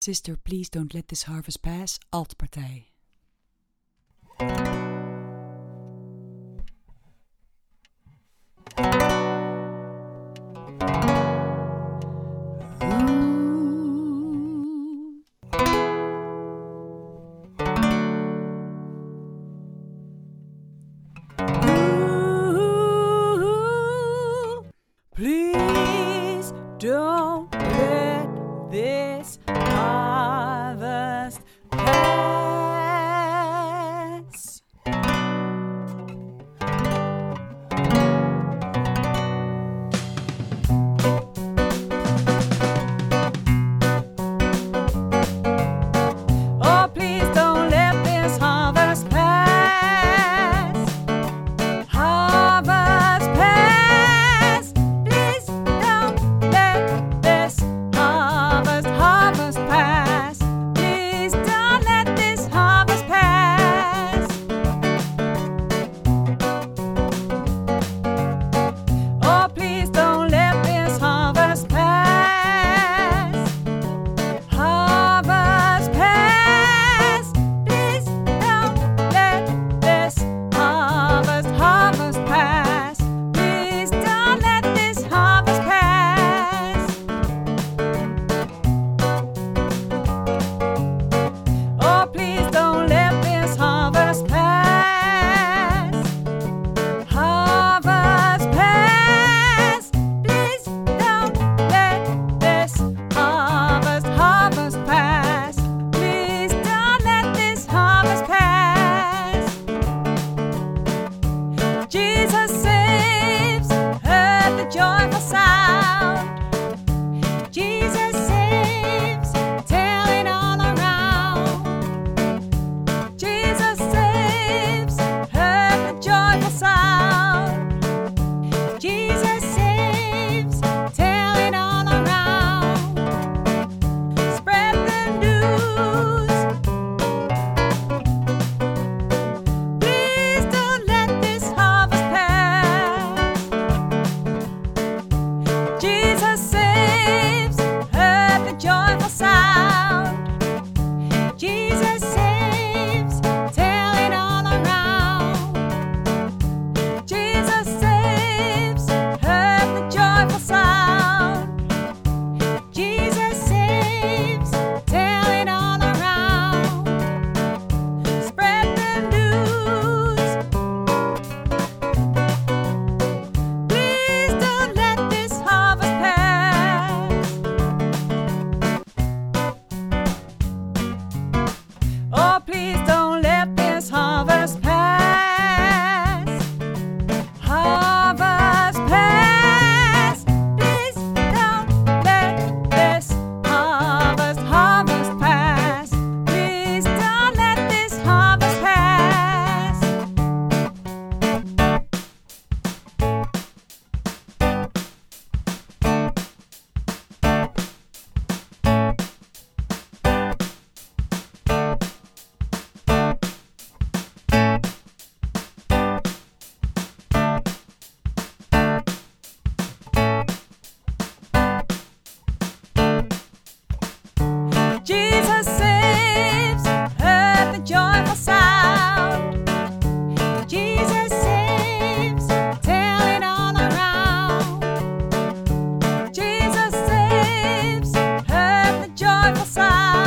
Sister, please don't let this harvest pass, Altpartij. Please don't let this harvest pass. Oh, please don't let this harvest pass. Harvest pass. Please don't let this harvest pass. Please don't let this harvest pass. Oh, please don't let this harvest pass. Harvest pass. Please don't let this harvest pass. Please don't let this harvest pass. Oh, please don't let this harvest pass. Harvest pass. Please don't let this harvest pass. Please don't let this harvest pass. Jesus saves, heard the joyful sound. Jesus saves, tell it all around. Jesus saves, heard the joyful sound. Jesus saves, tell it all around. Spread the news. Please don't let this harvest pass. Jesus saves, heard the joyful sound. Jesus saves, tell it all around. Jesus saves, heard the joyful sound. Jesus saves, tell it all around. Spread the news. Please don't let this harvest pass. Oh, please don't let this harvest pass. Harvest pass. Please don't let this harvest pass. Please don't let this harvest pass. Jesus saves, heard the joyful sound. Jesus saves, tell it all around. Jesus saves, heard the joyful sound.